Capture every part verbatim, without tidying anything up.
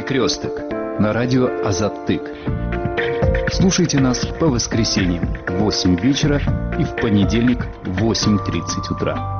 Перекресток на радио Азаттык. Слушайте нас по воскресеньям в восемь вечера и в понедельник в восемь тридцать утра.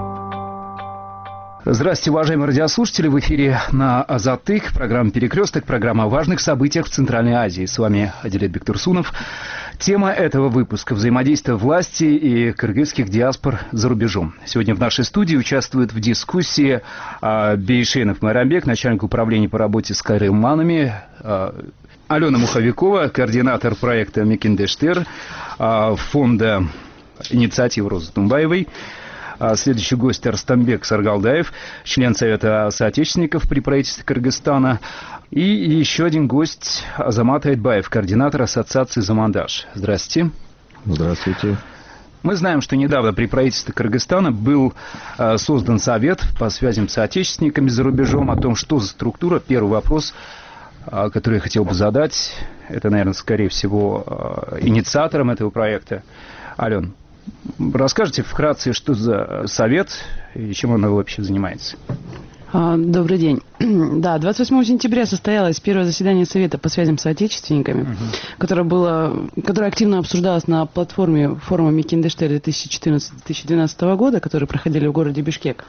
Здравствуйте, уважаемые радиослушатели. В эфире на Азаттык программа «Перекресток», программа о важных событиях в Центральной Азии. С вами Адилет Бектурсунов. Тема этого выпуска – взаимодействие власти и кыргызских диаспор за рубежом. Сегодня в нашей студии участвует в дискуссии Бейшенов Майрамбек, начальник управления по работе с кайрыманами, Алена Муховикова, координатор проекта Мекендештер, фонда инициативы Розы Тумбаевой. Следующий гость Арстамбек Саргалдаев, член Совета соотечественников при правительстве Кыргызстана. И еще один гость Азамат Айтбаев, координатор Ассоциации «Замандаш». Здравствуйте. Здравствуйте. Мы знаем, что недавно при правительстве Кыргызстана был создан совет по связям с соотечественниками за рубежом, о том, что за структура. Первый вопрос, который я хотел бы задать, это, наверное, скорее всего, инициатором этого проекта. Ален, расскажите вкратце, что за совет и чем он вообще занимается? Добрый день. Да, двадцать восьмого сентября состоялось первое заседание Совета по связям с соотечественниками, uh-huh. которое, было, которое активно обсуждалось на платформе форума Мекендештер две тысячи четырнадцатого — две тысячи двенадцатого года, которые проходили в городе Бишкек.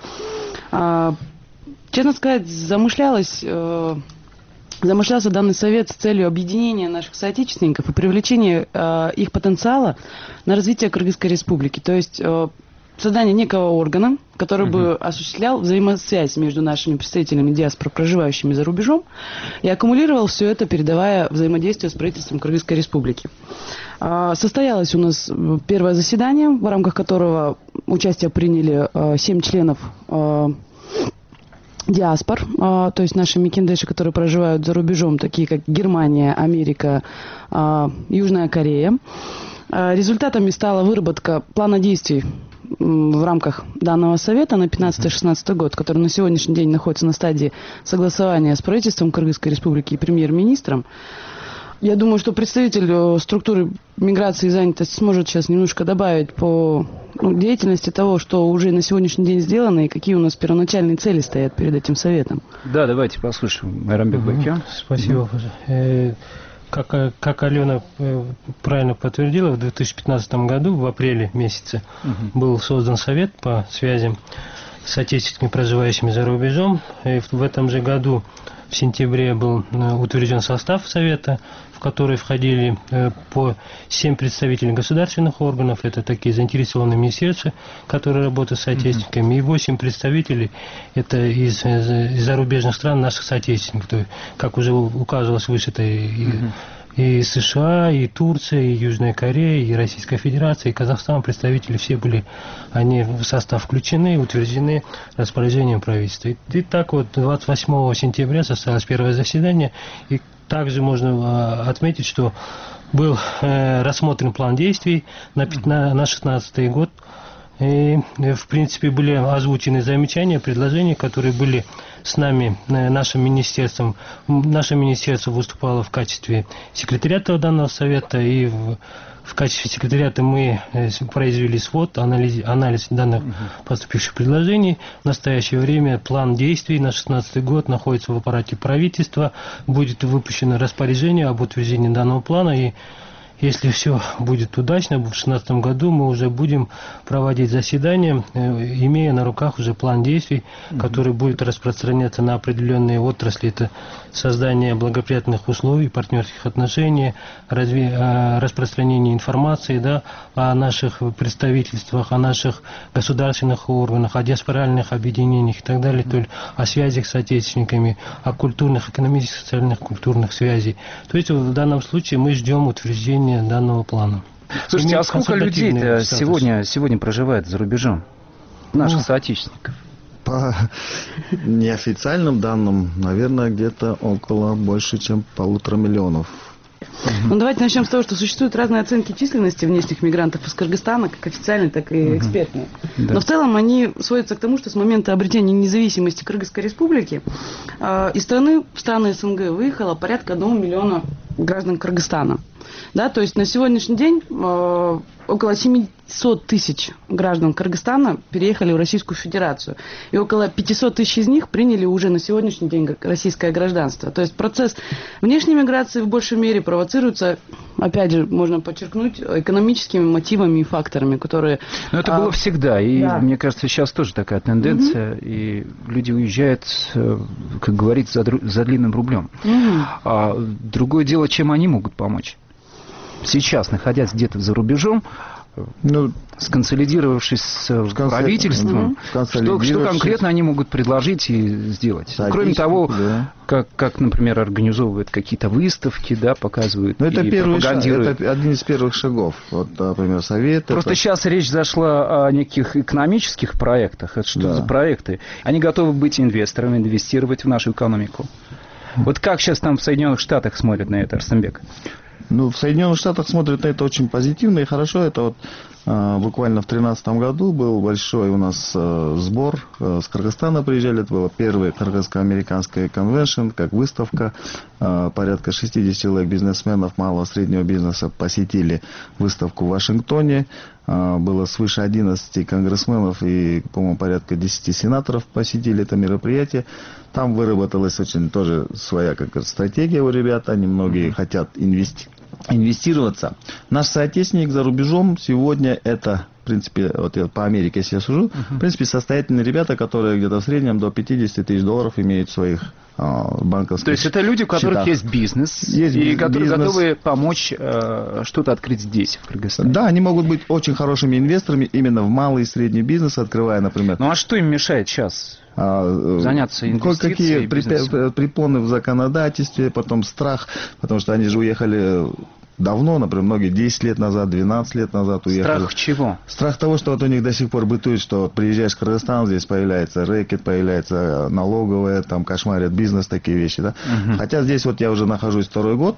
Честно сказать, замышлялось... Замышлялся данный совет с целью объединения наших соотечественников и привлечения э, их потенциала на развитие Кыргызской республики. То есть э, создание некого органа, который uh-huh. бы осуществлял взаимосвязь между нашими представителями диаспор, проживающими за рубежом, и аккумулировал все это, передавая взаимодействие с правительством Кыргызской республики. Э, состоялось у нас первое заседание, в рамках которого участие приняли э, семь членов э, диаспор, то есть наши мекендеши, которые проживают за рубежом, такие как Германия, Америка, Южная Корея. Результатами стала выработка плана действий в рамках данного совета на пятнадцатый-шестнадцатый год, который на сегодняшний день находится на стадии согласования с правительством Кыргызской республики и премьер-министром. Я думаю, что представитель структуры миграции и занятости сможет сейчас немножко добавить по ну, деятельности того, что уже на сегодняшний день сделано и какие у нас первоначальные цели стоят перед этим советом. Да, давайте послушаем. Майрамбек Бакян. Спасибо. Угу. Как, как Алена правильно подтвердила, в две тысячи пятнадцатом году, в апреле месяце, угу. был создан совет по связям с отечественниками, проживающими за рубежом. И в этом же году в сентябре был утвержден состав совета, в который входили по семь представителей государственных органов, это такие заинтересованные министерства, которые работают с соотечественниками, mm-hmm. и восемь представителей, это из, из зарубежных стран наших соотечественников, то есть, как уже указывалось выше, это и, mm-hmm. и США, и Турция, и Южная Корея, и Российская Федерация, и Казахстан, представители все были, они в состав включены, утверждены распоряжением правительства. И, и так вот двадцать восьмого сентября состоялось первое заседание, и также можно отметить, что был э, рассмотрен план действий на, на, на шестнадцатый год, и в принципе были озвучены замечания, предложения, которые были с нами, нашим министерством. Наше министерство выступало в качестве секретариата данного совета, и в, в качестве секретариата мы произвели свод, анализ, анализ данных поступивших предложений. В настоящее время план действий на шестнадцатый год находится в аппарате правительства. Будет выпущено распоряжение об утверждении данного плана, и если все будет удачно, в две тысячи шестнадцатом году мы уже будем проводить заседания, имея на руках уже план действий, mm-hmm. который будет распространяться на определенные отрасли. Это создание благоприятных условий, партнерских отношений, разви... распространение информации, да, о наших представительствах, о наших государственных органах, о диаспоральных объединениях и так далее, mm-hmm. то есть о связях с отечественниками, о культурных, экономических, социальных, культурных связей. То есть в данном случае мы ждем утверждения данного плана. Слушайте, а сколько людей сегодня, сегодня проживает за рубежом? Наших ну, соотечественников? По неофициальным данным, наверное, где-то около больше, чем полутора миллионов. Ну, давайте начнем с того, что существуют разные оценки численности внешних мигрантов из Кыргызстана, как официальные, так и экспертные. Да. Но в целом они сводятся к тому, что с момента обретения независимости Кыргызской республики э, из страны в страны СНГ выехало порядка одного миллиона граждан Кыргызстана. Да, то есть на сегодняшний день э, около семьсот тысяч граждан Кыргызстана переехали в Российскую Федерацию. И около пятьсот тысяч из них приняли уже на сегодняшний день российское гражданство. То есть процесс внешней миграции в большей мере провоцируется, опять же, можно подчеркнуть, экономическими мотивами и факторами, которые... Но это а, было всегда. И да. мне кажется, сейчас тоже такая тенденция. Угу. И люди уезжают, как говорится, за, за длинным рублем. Угу. А другое дело, чем они могут помочь. Сейчас, находясь где-то за рубежом, ну, сконсолидировавшись с консоль... правительством, угу. что, что конкретно они могут предложить и сделать? Кроме того, да. как, как, например, организовывают какие-то выставки, да, показывают ну, это и первый пропагандируют. Шаг, это один из первых шагов. Вот, например, совет. Просто это... сейчас речь зашла о неких экономических проектах. Это что да. за проекты? Они готовы быть инвесторами, инвестировать в нашу экономику. Вот как сейчас там в Соединенных Штатах смотрят на это, Арстамбек? Ну, в Соединенных Штатах смотрят на это очень позитивно и хорошо. Это вот э, буквально в две тысячи тринадцатом году был большой у нас э, сбор. Э, с Кыргызстана приезжали. Это была первая кыргызско-американская конвеншн, как выставка. Э, порядка шестьдесят человек бизнесменов малого и среднего бизнеса посетили выставку в Вашингтоне. Э, было свыше одиннадцати конгрессменов и, по-моему, порядка десяти сенаторов посетили это мероприятие. Там выработалась очень тоже своя как стратегия у ребят. Они многие mm-hmm. хотят инвести... инвестироваться. Наш соотечественник за рубежом сегодня это, в принципе, вот я по Америке, если я сужу, uh-huh. в принципе, состоятельные ребята, которые где-то в среднем до пятьдесят тысяч долларов имеют в своих а, банковских. То есть это люди, у которых счетах. Есть бизнес, есть и бизнес. которые готовы помочь э, что-то открыть здесь, в Кыргызстане. Да, они могут быть очень хорошими инвесторами именно в малый и средний бизнес, открывая, например. Ну а что им мешает сейчас? Заняться инвестициями, кое-какие препоны в законодательстве, потом страх, потому что они же уехали давно, например, многие десять лет назад, двенадцать лет назад уехали. Страх чего? Страх того, что вот у них до сих пор бытует, что вот приезжаешь в Кыргызстан, здесь появляется рэкет, появляется налоговая, там кошмарят бизнес, такие вещи, да. Угу. Хотя здесь вот я уже нахожусь второй год,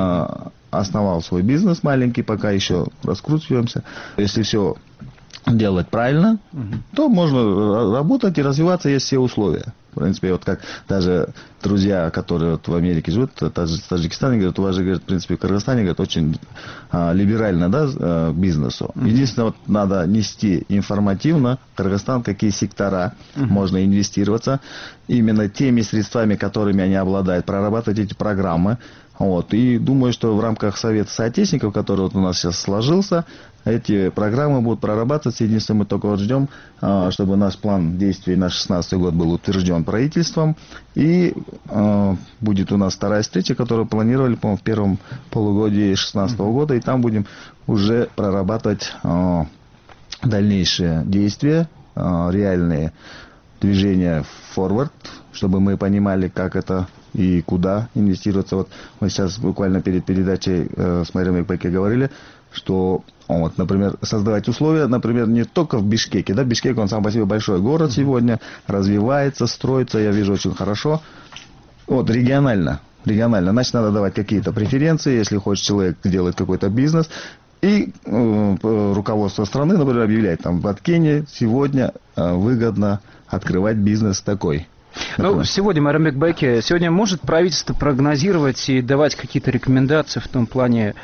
основал свой бизнес маленький, пока еще раскручиваемся. Если все делать правильно, угу. то можно работать и развиваться, есть все условия. В принципе, вот как даже друзья, которые вот в Америке живут, в Таджикистане, говорят, у вас же, говорят, в принципе, в Кыргызстане, говорят, очень а, либерально, да, к бизнесу. Mm-hmm. Единственное, вот надо нести информативно в Кыргызстан, какие сектора mm-hmm. можно инвестироваться, именно теми средствами, которыми они обладают, прорабатывать эти программы. Вот. И думаю, что в рамках Совета соотечественников, который вот у нас сейчас сложился, эти программы будут прорабатываться. Единственное, мы только вот ждем, чтобы наш план действий на шестнадцатый год был утвержден правительством. И э, будет у нас вторая встреча, которую планировали, по-моему, в первом полугодии две тысячи шестнадцатого года. И там будем уже прорабатывать э, дальнейшие действия, э, реальные движения forward, чтобы мы понимали, как это и куда инвестироваться. Вот мы сейчас буквально перед передачей э, с Марией Мекбеке говорили, что, вот, например, создавать условия, например, не только в Бишкеке, да, Бишкек, он сам по себе большой город сегодня, развивается, строится, я вижу, очень хорошо. Вот, регионально, регионально, значит, надо давать какие-то преференции, если хочет человек делать какой-то бизнес, и э, руководство страны, например, объявляет, там, в Аткене сегодня э, выгодно открывать бизнес такой. Ну, сегодня, Майрамбек Байке, сегодня может правительство прогнозировать и давать какие-то рекомендации в том плане,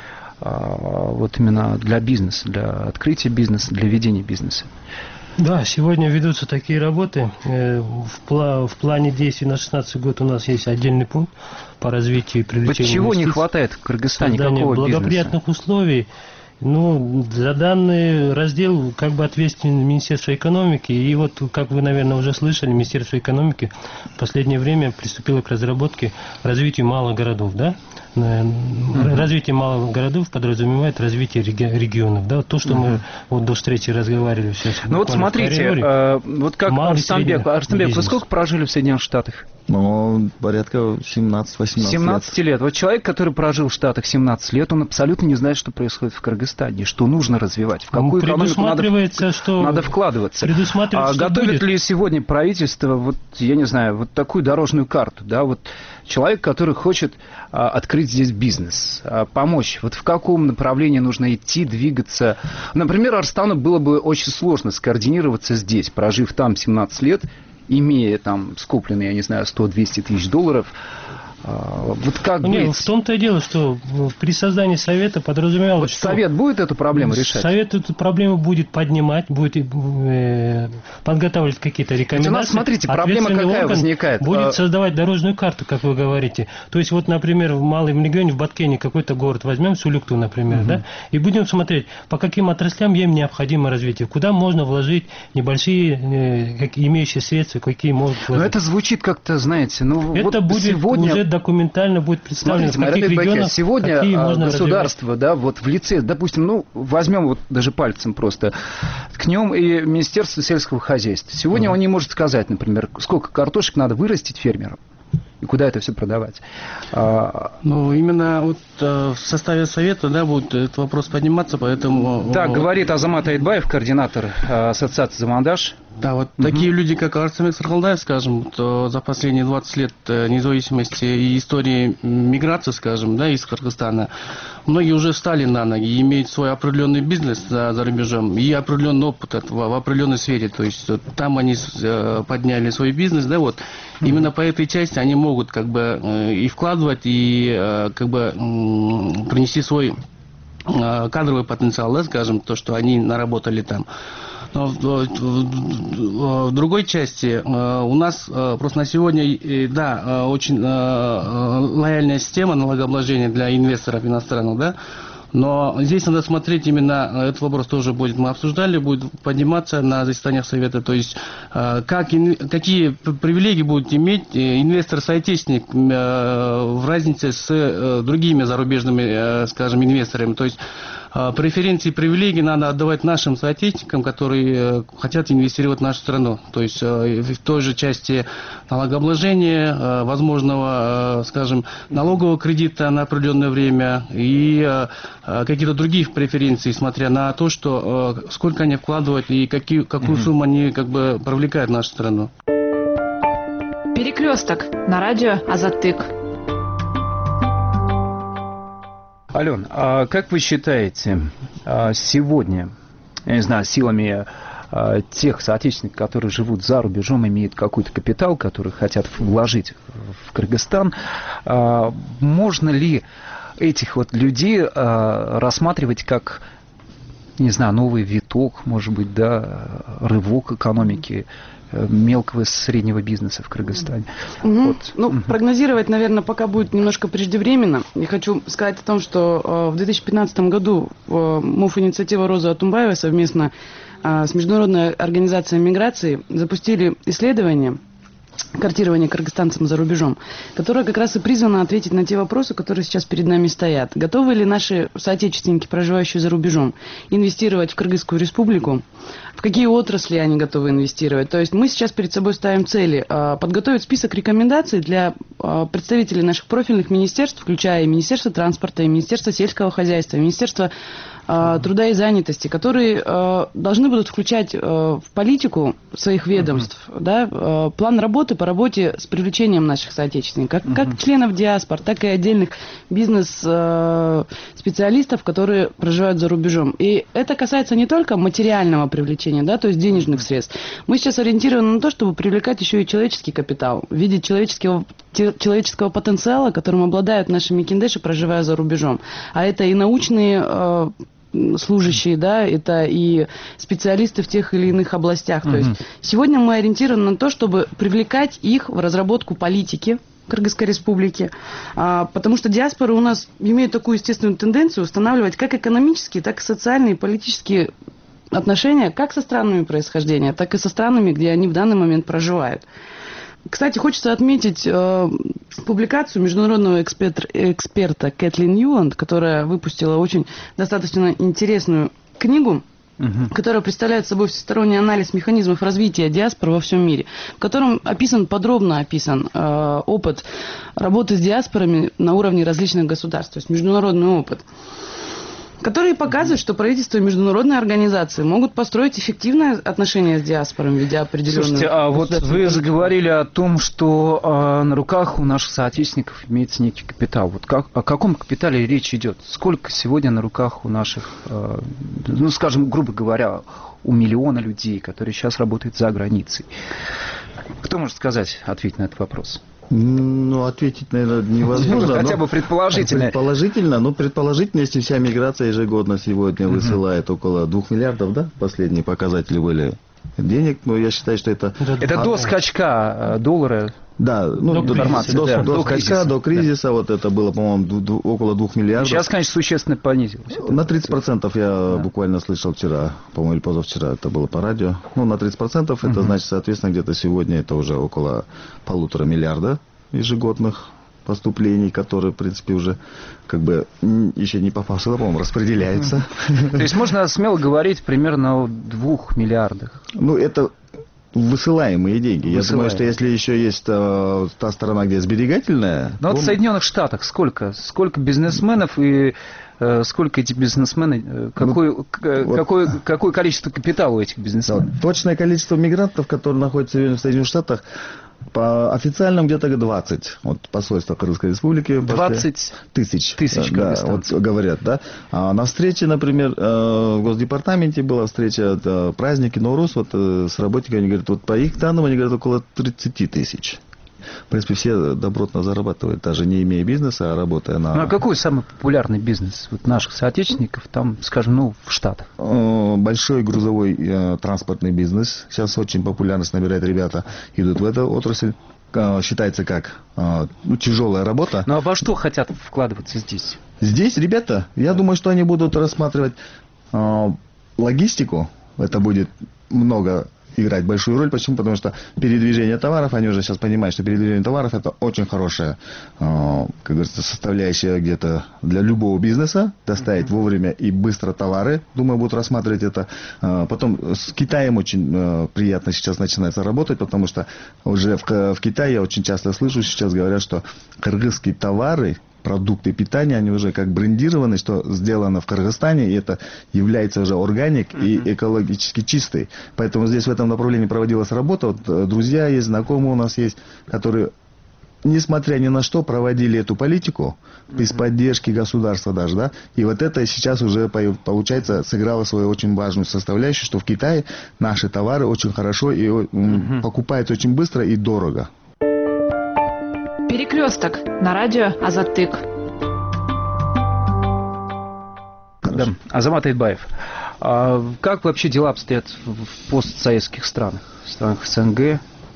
вот именно для бизнеса, для открытия бизнеса, для ведения бизнеса? Да, сегодня ведутся такие работы. В, пла- в плане действий на шестнадцатый год у нас есть отдельный пункт по развитию и привлечению вот чего инвестиций. Не хватает в Кыргызстане? Создание какого благоприятных бизнеса? условий. Ну, за данный раздел как бы ответственен Министерство экономики. И вот, как вы, наверное, уже слышали, Министерство экономики в последнее время приступило к разработке, развитию малых городов, да? Mm-hmm. Развитие малых городов подразумевает развитие реги- регионов, да? То, что mm-hmm. мы вот до встречи разговаривали сейчас. Ну вот смотрите, э, вот как Арстамбек, Арстамбек, вы сколько прожили в Соединенных Штатах? Ну, порядка семнадцать-восемнадцать лет. семнадцать лет. Вот человек, который прожил в Штатах семнадцать лет, он абсолютно не знает, что происходит в Кыргызстане, что нужно развивать, в какую экономику надо, что надо вкладываться. А готовит будет? ли сегодня правительство, вот, я не знаю, вот такую дорожную карту, да, вот человек, который хочет а, открыть здесь бизнес, а, помочь, вот в каком направлении нужно идти, двигаться. Например, Арстану было бы очень сложно скоординироваться здесь, прожив там семнадцать лет, имея там скопленные, я не знаю, сто-двести тысяч долларов, Вот как Нет, быть? в том-то и дело, что при создании совета подразумевалось, вот что... Совет будет эту проблему решать? Совет эту проблему будет поднимать, будет э, подготавливать какие-то рекомендации. Ведь у нас, смотрите, проблема какая возникает? Будет создавать дорожную карту, как вы говорите. То есть, вот, например, в малом регионе, в Баткене, какой-то город возьмем, Сулюкту, например, угу. да, и будем смотреть, по каким отраслям им необходимо развитие, куда можно вложить небольшие, э, как, имеющие средства, какие могут вложить. Но это звучит как-то, знаете, ну это вот будет сегодня... уже документально будет представлено, смотрите, в каких регионах, сегодня какие можно государство, развивать. да, вот в лице, допустим, ну, возьмем вот даже пальцем просто, ткнем и Министерство сельского хозяйства. Сегодня uh-huh. он не может сказать, например, сколько картошек надо вырастить фермерам. И куда это все продавать? Ну, именно вот в составе совета, да, будет этот вопрос подниматься, поэтому... Так, говорит Азамат Айтбаев, координатор ассоциации «Замандаш». Да, вот угу. такие люди, как Арсамек Сархалдаев, скажем, то за последние двадцать лет независимости и истории миграции, скажем, да, из Кыргызстана, многие уже встали на ноги и имеют свой определенный бизнес за, за рубежом и определенный опыт в, в определенной сфере. То есть вот, там они подняли свой бизнес, да, вот. Mm-hmm. Именно по этой части они могут как бы и вкладывать, и как бы принести свой кадровый потенциал, да, скажем, то, что они наработали там. Но в, в, в другой части у нас просто на сегодня, да, очень лояльная система налогообложения для инвесторов иностранных, да, но здесь надо смотреть именно, этот вопрос тоже будет, мы обсуждали, будет подниматься на заседаниях Совета, то есть как, какие привилегии будет иметь инвестор-соотечественник в разнице с другими зарубежными, скажем, инвесторами, то есть преференции и привилегии надо отдавать нашим соотечественникам, которые хотят инвестировать в нашу страну. То есть в той же части налогообложения, возможного, скажем, налогового кредита на определенное время и какие-то другие преференции, смотря на то, что сколько они вкладывают и какие, какую mm-hmm. сумму они как бы привлекают в нашу страну. Перекресток на радио Азаттык. Ален, а как вы считаете, сегодня, я не знаю, силами тех соотечественников, которые живут за рубежом, имеют какой-то капитал, который хотят вложить в Кыргызстан, можно ли этих вот людей рассматривать как, не знаю, новый виток, может быть, да, рывок экономики мелкого и среднего бизнеса в Кыргызстане? Угу. Вот. Ну, угу. прогнозировать, наверное, пока будет немножко преждевременно. Я хочу сказать о том, что э, в две тысячи пятнадцатом году э, МУФ-инициатива Розы Атумбаевой совместно э, с Международной организацией миграции запустили исследование картирование кыргызстанцам за рубежом, которое как раз и призвано ответить на те вопросы, которые сейчас перед нами стоят. Готовы ли наши соотечественники, проживающие за рубежом, инвестировать в Кыргызскую республику? В какие отрасли они готовы инвестировать? То есть мы сейчас перед собой ставим цели подготовить список рекомендаций для представителей наших профильных министерств, включая и Министерство транспорта, и Министерство сельского хозяйства, и Министерство труда и занятости, которые э, должны будут включать э, в политику своих ведомств uh-huh. да, э, план работы по работе с привлечением наших соотечественников, как, uh-huh. как членов диаспор, так и отдельных бизнес-специалистов, э, которые проживают за рубежом. И это касается не только материального привлечения, да, то есть денежных средств. Мы сейчас ориентированы на то, чтобы привлекать еще и человеческий капитал в виде человеческого, человеческого потенциала, которым обладают наши микиндеши, проживая за рубежом. А это и научные э, служащие, да, это и специалисты в тех или иных областях. Uh-huh. То есть сегодня мы ориентированы на то, чтобы привлекать их в разработку политики Кыргызской республики, а, потому что диаспоры у нас имеют такую естественную тенденцию устанавливать как экономические, так и социальные и политические отношения как со странами происхождения, так и со странами, где они в данный момент проживают. Кстати, хочется отметить э, публикацию международного эксперта, эксперта Кэтлин Юланд, которая выпустила очень достаточно интересную книгу, uh-huh. которая представляет собой всесторонний анализ механизмов развития диаспор во всем мире, в котором описан, подробно описан э, опыт работы с диаспорами на уровне различных государств, то есть международный опыт, которые показывают, что правительство и международные организации могут построить эффективное отношение с диаспорами, ведя определенную... Слушайте, а вот вы заговорили о том, что э, на руках у наших соотечественников имеется некий капитал. Вот как, о каком капитале речь идет? Сколько сегодня на руках у наших, э, ну, скажем, грубо говоря, у миллиона людей, которые сейчас работают за границей? Кто может сказать, ответить на этот вопрос? Ну, ответить, наверное, невозможно. Хотя бы предположительно. Предположительно, но предположительно, если вся миграция ежегодно сегодня uh-huh. высылает около двух миллиардов, да, последние показатели были денег, но я считаю, что это... Это до скачка доллара. Да, ну, до, до, кризиса, до, да, до, до скачка, кризиса, до кризиса, да. Вот это было, по-моему, ду- ду- около двух миллиардов. Сейчас, конечно, существенно понизилось. На тридцать процентов я да. буквально слышал вчера, по-моему, или позавчера, это было по радио. Ну, на тридцать процентов uh-huh. это значит, соответственно, где-то сегодня это уже около полутора миллиарда ежегодных поступлений, которые, в принципе, уже как бы еще не попавшие, по-моему, распределяются. То есть можно смело говорить примерно о двух миллиардах? Ну, это... Высылаемые деньги. Высылаемые. Я думаю, что если еще есть э, та сторона, где сберегательная... Но то... вот в Соединенных Штатах сколько? Сколько бизнесменов и э, сколько эти бизнесмены... Э, какой, ну, к, вот... какое, какое количество капитала у этих бизнесменов? Да, точное количество мигрантов, которые находятся в Соединенных Штатах, по официальным где-то двадцать. Вот посольство Кыргызской Республики. двадцать тысяч. Тысяч, да, вот говорят, да. А на встрече, например, в Госдепартаменте была встреча, это праздники, Ноурус, вот с работниками, они говорят, вот по их данным, они говорят, около тридцать тысяч. В принципе, все добротно зарабатывают, даже не имея бизнеса, а работая на... Ну, а какой самый популярный бизнес вот наших соотечественников, там, скажем, ну, в Штатах? Большой грузовой э, транспортный бизнес. Сейчас очень популярность набирает, ребята идут в эту отрасль. Э, считается как э, ну, тяжелая работа. Ну, а во что хотят вкладываться здесь? Здесь, ребята, я думаю, что они будут рассматривать э, логистику. Это будет много... играть большую роль. Почему? Потому что передвижение товаров, они уже сейчас понимают, что передвижение товаров это очень хорошая, э, как говорится, составляющая где-то для любого бизнеса. Доставить mm-hmm. вовремя и быстро товары. Думаю, будут рассматривать это. Э, потом с Китаем очень э, приятно сейчас начинается работать, потому что уже в, в Китае я очень часто слышу, сейчас говорят, что кыргызские товары, продукты питания, они уже как брендированы, что сделано в Кыргызстане, и это является уже органик и экологически чистый. Поэтому здесь в этом направлении проводилась работа. Вот, друзья есть, знакомые у нас есть, которые, несмотря ни на что, проводили эту политику, без поддержки государства даже, да, и вот это сейчас уже, получается, сыграло свою очень важную составляющую, что в Китае наши товары очень хорошо и mm-hmm. покупаются очень быстро и дорого. Перекресток на радио Азаттык. Да. Азамат Айтбаев. А как вообще дела обстоят в постсоветских странах, в странах СНГ?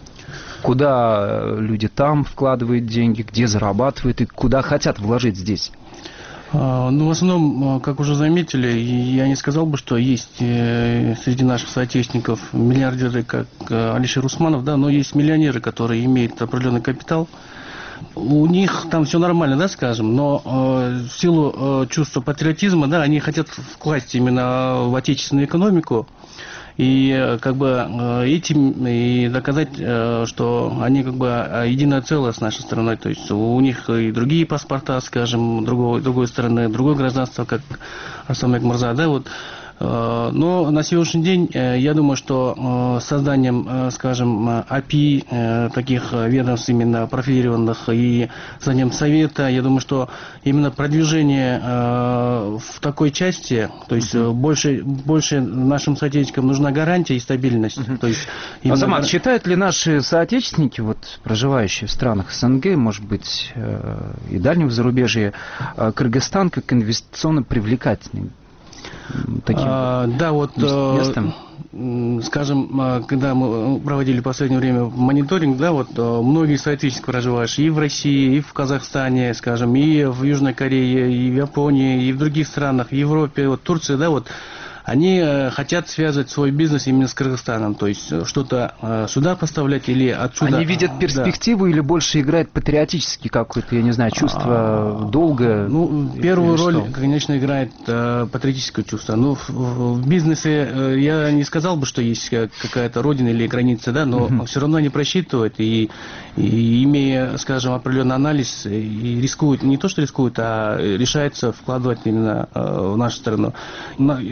Куда люди там вкладывают деньги, где зарабатывают и куда хотят вложить здесь? Ну, в основном, как уже заметили, я не сказал бы, что есть среди наших соотечественников миллиардеры, как Алишер Усманов, да, но есть миллионеры, которые имеют определенный капитал. У них там все нормально, да, скажем, но э, в силу э, чувства патриотизма, да, они хотят вкласть именно в отечественную экономику и э, как бы э, этим и доказать, э, что они как бы единое целое с нашей страной, то есть у них и другие паспорта, скажем, другой, другой страны, другое гражданство, как Арсамек Мурза, да, вот. Но на сегодняшний день, я думаю, что созданием, скажем, эй пи ай, таких ведомств именно профилированных и созданием совета, я думаю, что именно продвижение в такой части, то есть uh-huh. больше, больше нашим соотечественникам нужна гарантия и стабильность. Uh-huh. То есть именно... Азамат, гар... считают ли наши соотечественники, вот, проживающие в странах СНГ, может быть, и дальнего зарубежья, Кыргызстан как инвестиционно привлекательный? Таким а, да, вот, местом. Скажем, когда мы проводили в последнее время мониторинг, да, вот многие соотечественники проживающие и в России, и в Казахстане, скажем, и в Южной Корее, и в Японии, и в других странах, в Европе, вот Турции, да, вот они э, хотят связывать свой бизнес именно с Кыргызстаном, то есть что-то э, сюда поставлять или отсюда. Они видят перспективу, да. Или больше играет патриотический какой-то, я не знаю, чувство а, долга? Ну, первую роль, что? Конечно, играет э, патриотическое чувство. Ну, в, в бизнесе э, я не сказал бы, что есть какая-то родина или граница, да, но uh-huh. все равно они просчитывают и, и, имея, скажем, определенный анализ, и рискуют, не то что рискуют, а решается вкладывать именно э, в нашу страну. Есть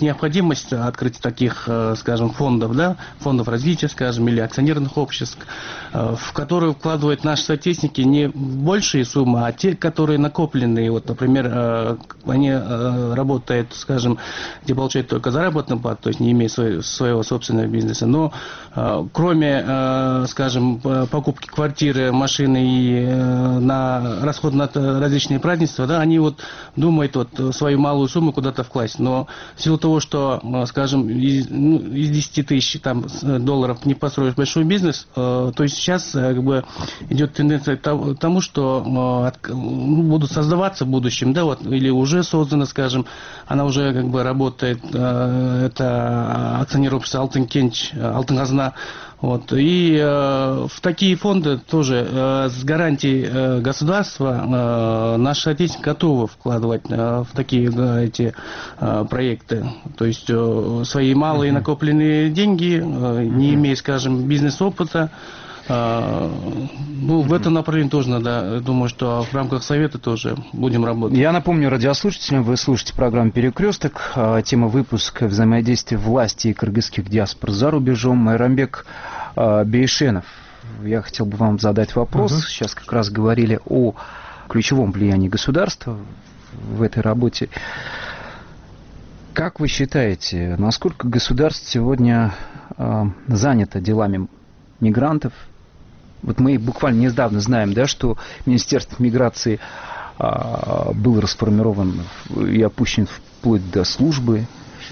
необходимость открытия таких, скажем, фондов, да, фондов развития, скажем, или акционерных обществ, в которые вкладывают наши соотечественники не большие суммы, а те, которые накопленные. Вот, например, они работают, скажем, где получают только заработную плату, то есть не имея своего, своего собственного бизнеса, но кроме, скажем, покупки квартиры, машины и на расход на различные празднества, да, они вот думают вот свою малую сумму куда-то вкласть. Но в силу того, что, скажем, из, ну, из десяти тысяч там, долларов не построишь большой бизнес, то есть сейчас как бы идет тенденция к тому, что будут создаваться в будущем, да, вот, или уже создана, скажем, она уже как бы работает, это акционер общества Алтын-Кенч, Алтын-Казна. Вот. И э, в такие фонды тоже э, с гарантией э, государства э, наши соотечественники готовы вкладывать э, в такие э, эти э, проекты. То есть э, свои малые накопленные деньги, э, не имея, скажем, бизнес-опыта, э, ну, в этом направлении тоже надо, думаю, что в рамках Совета тоже будем работать. Я напомню радиослушателям, вы слушаете программу «Перекресток». Тема выпуска «Взаимодействие власти и кыргызских диаспор за рубежом». Майрамбек Бейшенов. Я хотел бы вам задать вопрос. Угу. Сейчас как раз говорили о ключевом влиянии государства в этой работе. Как вы считаете, насколько государство сегодня занято делами мигрантов? Вот мы буквально недавно знаем, да, что Министерство миграции а, было расформировано и опущено вплоть до службы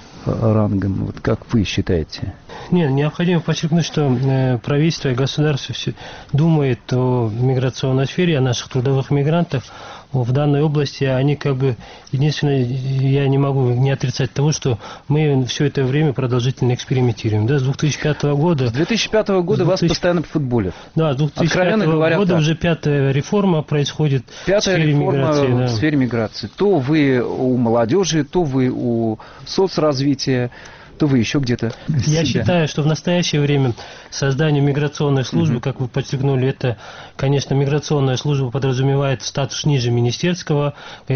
рангом. Вот как вы считаете? Нет, необходимо подчеркнуть, что э, правительство и государство все думает о миграционной сфере, о наших трудовых мигрантах. В данной области они как бы, единственное, я не могу не отрицать того, что мы все это время продолжительно экспериментируем. Да, с две тысячи пятого года... С две тысячи пятого года вас постоянно футболят. Да, с две тысячи пятого года так. Уже пятая реформа происходит пятая в сфере реформа миграции. в да. сфере миграции. То вы у молодежи, то вы у соцразвития, то вы еще где-то. Я считаю, что в настоящее время создание миграционной службы, mm-hmm. как вы подчеркнули, это, конечно, миграционная служба подразумевает статус ниже министерского,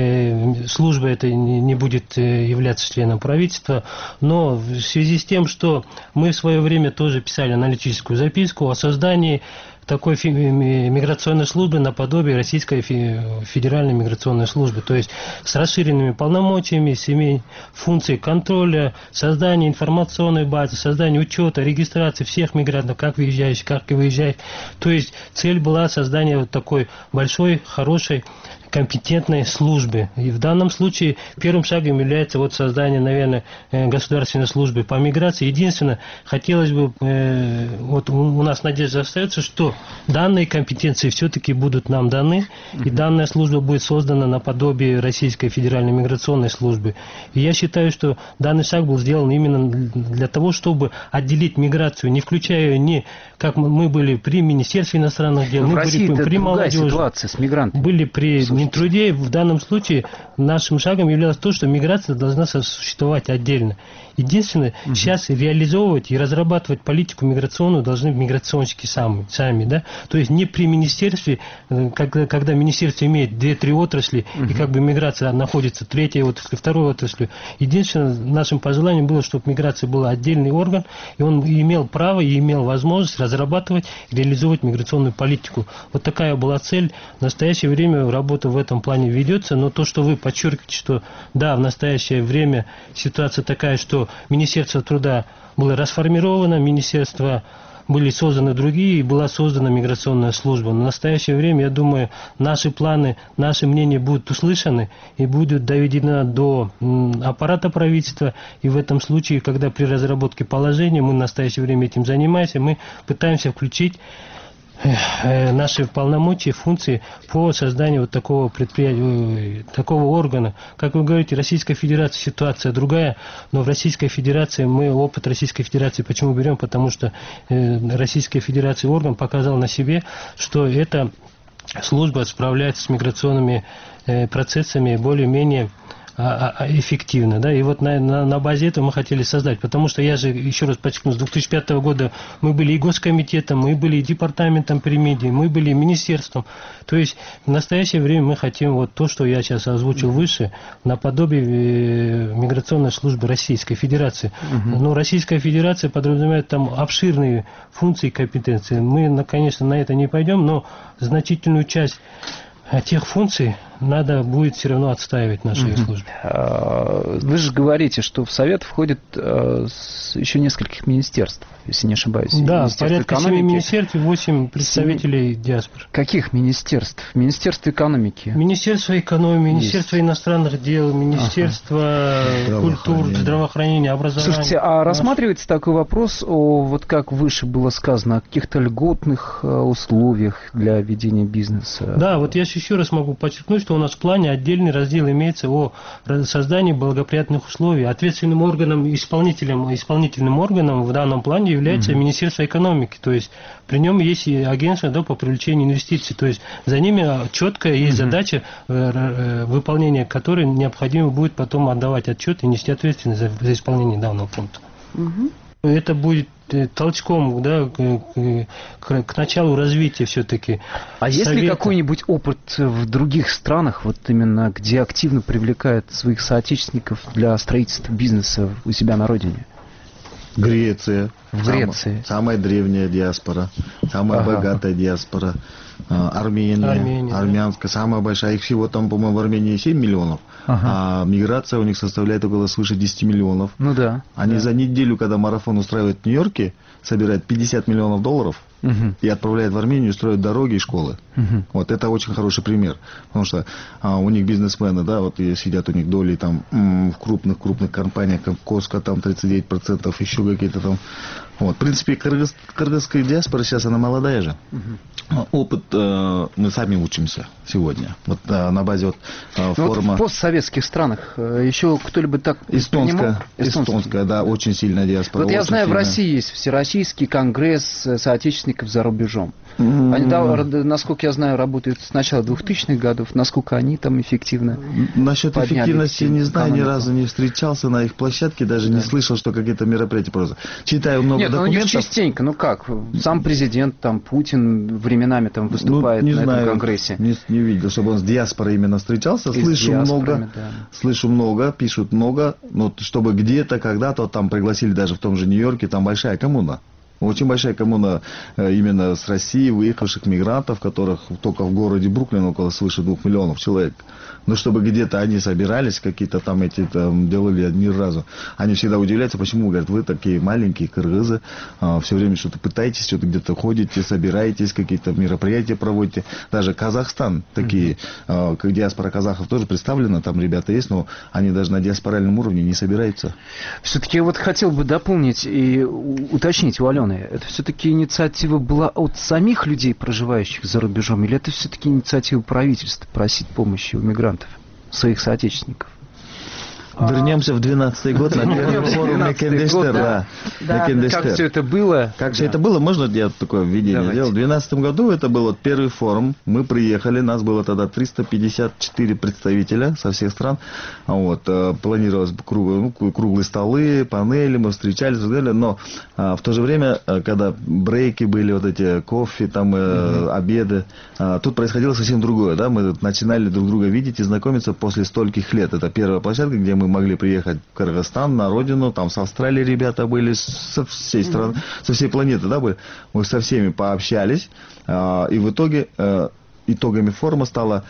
э, служба это не будет являться членом правительства, но в связи с тем, что мы в свое время тоже писали аналитическую записку о создании такой миграционной службы наподобие Российской федеральной миграционной службы, то есть с расширенными полномочиями, с функцией контроля, создания информационной базы, создания учета, регистрации всех мигрантов, как въезжающих, как и выезжающих. То есть цель была создание вот такой большой, хорошей, компетентной службы. И в данном случае первым шагом является вот создание, наверное, государственной службы по миграции. Единственное, хотелось бы, э, вот у нас надежда остается, что данные компетенции все-таки будут нам даны, и данная служба будет создана наподобие Российской федеральной миграционной службы. И я считаю, что данный шаг был сделан именно для того, чтобы отделить миграцию, не включая ни, как мы были при Министерстве иностранных дел, но мы в России были при молодежи, ситуация с мигрантами. Были при Минтруде. В данном случае нашим шагом являлось то, что миграция должна существовать отдельно. Единственное, угу. сейчас реализовывать и разрабатывать политику миграционную должны миграционщики сами, сами, да? То есть не при министерстве, когда, когда министерство имеет две-три отрасли, угу. и как бы миграция находится третьей отрасли, второй отрасли. Единственное, нашим пожеланием было, чтобы миграция была отдельный орган, и он имел право и имел возможность разрабатывать и реализовывать миграционную политику. Вот такая была цель. В настоящее время работа в этом плане ведется, но то, что вы подчеркиваете, что да, в настоящее время ситуация такая, что Министерство труда было расформировано, министерство были созданы другие, и была создана миграционная служба. Но в настоящее время, я думаю, наши планы, наши мнения будут услышаны и будут доведены до м, аппарата правительства. И в этом случае, когда при разработке положения, мы в настоящее время этим занимаемся, мы пытаемся включить наши полномочия, функции по созданию вот такого предприятия, такого органа. Как вы говорите, Российская Федерация ситуация другая, но в Российской Федерации мы опыт Российской Федерации почему берем? Потому что Российская Федерация орган показал на себе, что эта служба справляется с миграционными процессами более-менее эффективно, да, и вот на, на, на базе этого мы хотели создать, потому что я же, еще раз подчеркну, с две тысячи пятого года мы были и госкомитетом, мы были и департаментом при МИДе, мы были и министерством, то есть в настоящее время мы хотим вот то, что я сейчас озвучил выше, наподобие миграционной службы Российской Федерации. Uh-huh. Но Российская Федерация подразумевает там обширные функции и компетенции. Мы, конечно, на это не пойдем, но значительную часть тех функций надо будет все равно отстаивать нашей uh-huh. службе. Вы же говорите, что в Совет входит еще нескольких министерств, если не ошибаюсь. Да, порядка семи министерств и восемь представителей семи... диаспоры. Каких министерств? Министерство экономики. Министерство экономики, Министерство Есть. иностранных дел, Министерство ага. культуры, здравоохранения, образования. Слушайте, а Наш... рассматривается такой вопрос, о, вот как выше было сказано, о каких-то льготных условиях для ведения бизнеса? Да, вот я еще раз могу подчеркнуть, что у нас в плане отдельный раздел имеется о создании благоприятных условий. Ответственным органом, исполнителем, исполнительным органом в данном плане является угу. Министерство экономики. То есть при нем есть и агентство, да, по привлечению инвестиций. То есть за ними четко есть угу. задача, выполнение которой необходимо будет потом отдавать отчет и нести ответственность за, за исполнение данного пункта. Угу. Это будет толчком, да, к, к, к началу развития все-таки. А есть ли какой-нибудь опыт в других странах, вот именно где активно привлекают своих соотечественников для строительства бизнеса у себя на родине? Греция. В Греции. Самая, самая древняя диаспора, самая ага. богатая диаспора. Армения, Армения, армянская, да. самая большая. Их всего там, по-моему, в Армении семь миллионов, ага. а миграция у них составляет около свыше десять миллионов. Ну да. Они да. за неделю, когда марафон устраивают в Нью-Йорке, собирают пятьдесят миллионов долларов угу. и отправляют в Армению, строят дороги и школы. Угу. Вот это очень хороший пример. Потому что а, у них бизнесмены, да, вот сидят у них доли там м, в крупных-крупных компаниях, как Коска, там тридцать девять процентов, еще какие-то там. Вот. В принципе, кыргыз, кыргызская диаспора сейчас, она молодая же. Угу. Опыт э, мы сами учимся сегодня. Вот э, на базе вот, э, форума... Вот в постсоветских странах э, еще кто-либо так Эстонская, эстонская, да, очень сильная диаспора. Вот я знаю, сильная. В России есть Всероссийский конгресс соотечественников за рубежом. Mm-hmm. Они, да, насколько я знаю, работают с начала двухтысячных годов. Насколько они там эффективно Насчет эффективности не знаю, ни разу не встречался на их площадке, даже да. не слышал, что какие-то мероприятия просто. Читаю много Нет, документов. Нет, ну частенько, ну как, сам президент, там, Путин временами там выступает ну, на знаю, этом конгрессе. Не, не видел, чтобы он с диаспорой именно встречался. И слышу много, да. слышу много, пишут много, но чтобы где-то, когда-то там пригласили даже в том же Нью-Йорке, там большая коммуна. Очень большая коммуна именно с России выехавших мигрантов, которых только в городе Бруклин около свыше двух миллионов человек. Но чтобы где-то они собирались, какие-то там эти там, делали ни разу. Они всегда удивляются, почему, говорят, вы такие маленькие кыргызы, а, все время что-то пытаетесь, что-то где-то ходите, собираетесь, какие-то мероприятия проводите. Даже Казахстан, такие, mm-hmm. а, как диаспора казахов тоже представлена, там ребята есть, но они даже на диаспоральном уровне не собираются. Все-таки вот хотел бы дополнить и уточнить у Алены. Это все-таки инициатива была от самих людей, проживающих за рубежом, или это все-таки инициатива правительства просить помощи у мигрантов, своих соотечественников? Вернемся в двенадцатый год на первый форум Мекендештер. Да. Да. Как все это было? Как все да. это было? Можно я такое введение Давайте. сделал? В две тысячи двенадцатом году это был вот первый форум. Мы приехали, нас было тогда триста пятьдесят четыре представителя со всех стран. Вот, планировалось круглые, ну, круглые столы, панели, мы встречались и так далее. Но а, в то же время, когда брейки были, вот эти кофе, там, mm-hmm. обеды, а, тут происходило совсем другое. Да? Мы начинали друг друга видеть и знакомиться после стольких лет. Это первая площадка, где мы могли приехать в Кыргызстан, на родину, там с Австралии ребята были, со всей страны, mm-hmm. со всей планеты, да, были. Мы со всеми пообщались, э, и в итоге э, итогами форума стало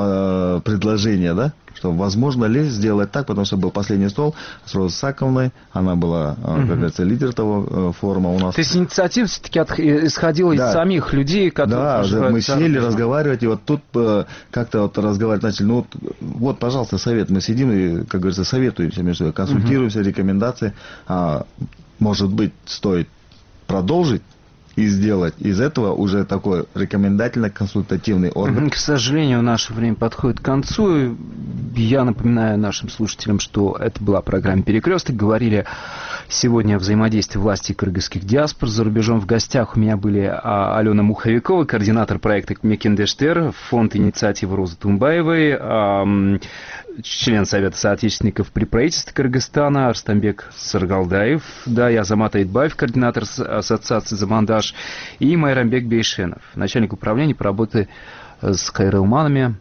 э, предложение, да, что возможно ли сделать так, потому что был последний стол с Розой Саковной, она была, mm-hmm. как говорится, лидер того э, форума у нас. То есть инициатива все-таки от, исходила да. из самих людей, которые... Да, мы сели разговаривать, и вот тут э, как-то вот разговаривать начали, ну вот, вот, пожалуйста, совет, мы сидим и, как говорится, советуемся между собой, консультируемся, mm-hmm. рекомендации, а, может быть, стоит продолжить и сделать из этого уже такой рекомендательно-консультативный орган. К сожалению, наше время подходит к концу. Я напоминаю нашим слушателям, что это была программа «Перекресток». Говорили сегодня о взаимодействии власти и кыргызских диаспор за рубежом. В гостях у меня были Алена Муховикова, координатор проекта «Мекендештер», фонд инициативы Розы Тумбаевой, член Совета соотечественников при правительстве Кыргызстана Арстамбек Саргалдаев, да, я Азамат Айтбаев, координатор ассоциации «Замандаш», и Майрамбек Бейшенов, начальник управления по работе с хайрелманами.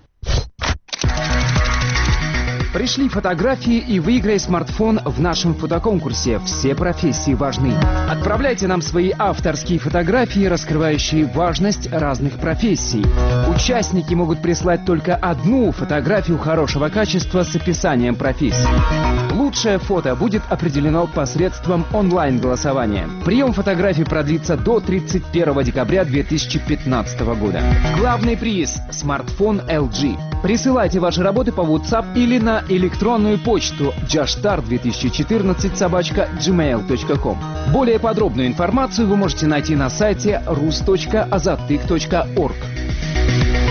Пришли фотографии и выиграй смартфон в нашем фотоконкурсе. Все профессии важны. Отправляйте нам свои авторские фотографии, раскрывающие важность разных профессий. Участники могут прислать только одну фотографию хорошего качества с описанием профессии. Лучшее фото будет определено посредством онлайн-голосования. Прием фотографий продлится до тридцать первого декабря две тысячи пятнадцатого года. Главный приз – смартфон эл джи. Присылайте ваши работы по WhatsApp или на электронную почту джаштар две тысячи четырнадцать собака джимейл точка ком. Более подробную информацию вы можете найти на сайте рус точка азаттык точка орг.